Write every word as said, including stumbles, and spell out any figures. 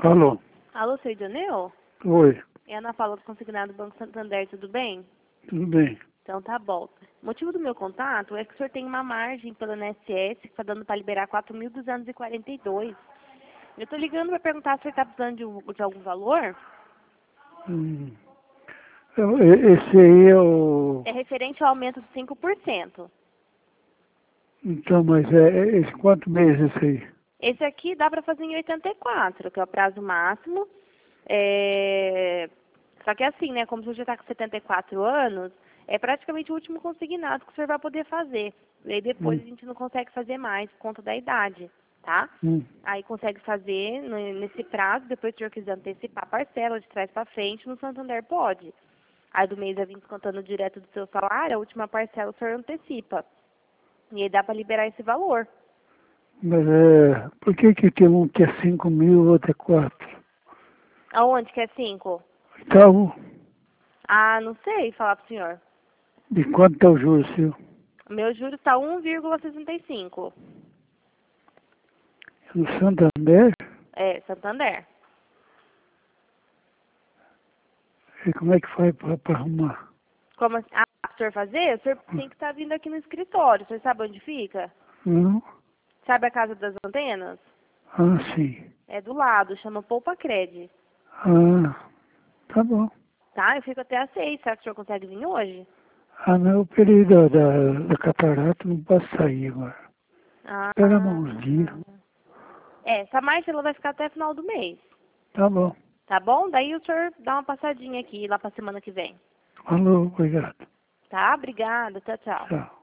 Alô? Alô, seu Idoneu? Oi, É a Ana Paula do Consignado do Banco Santander, tudo bem? tudo bem? Então tá bom. O motivo do meu contato é que o senhor tem uma margem pelo I N S S que está dando para liberar quatro mil duzentos e quarenta e dois. Eu tô ligando para perguntar se o senhor está precisando de, um- de algum valor. Hum. Eu- e- Esse aí é o... É referente ao aumento de cinco por cento. Então, mas é, é esse quanto mês esse aí? Esse aqui dá para fazer em oitenta e quatro, que é o prazo máximo. É... Só que é assim, né? Como o senhor já está com setenta e quatro anos, é praticamente o último consignado que o senhor vai poder fazer. E aí depois Hum, a gente não consegue fazer mais por conta da idade, tá? hum. Aí consegue fazer no- nesse prazo, depois se o senhor quiser antecipar a parcela de trás para frente, no Santander pode. Aí do mês a vir descontando direto do seu salário, a última parcela o senhor antecipa. E aí dá para liberar esse valor. Mas é... Por que que tem um que é cinco mil e o outro é quatro? Aonde que é cinco? Então, Ah, não sei falar pro senhor. de quanto está o juro seu? O meu juro está um vírgula sessenta e cinco. No Santander? É, Santander. E como é que faz para arrumar? Como assim? Ah, o senhor fazer? O senhor tem que estar vindo aqui no escritório. O senhor sabe onde fica? Não? Sabe a Casa das Antenas? Ah, sim. É do lado, chama Poupa Cred. Ah, tá bom. Tá? Eu fico até às seis. Será que o senhor consegue vir hoje? Ah, não, o período da, da, da catarata não posso sair agora. Ah, Espera mais uns dias. é, essa marcha ela vai ficar até final do mês. Tá bom. Tá bom? Daí o senhor dá uma passadinha aqui lá pra semana que vem. Falou, obrigado. Tá? Obrigada. Tchau, tchau. Tchau.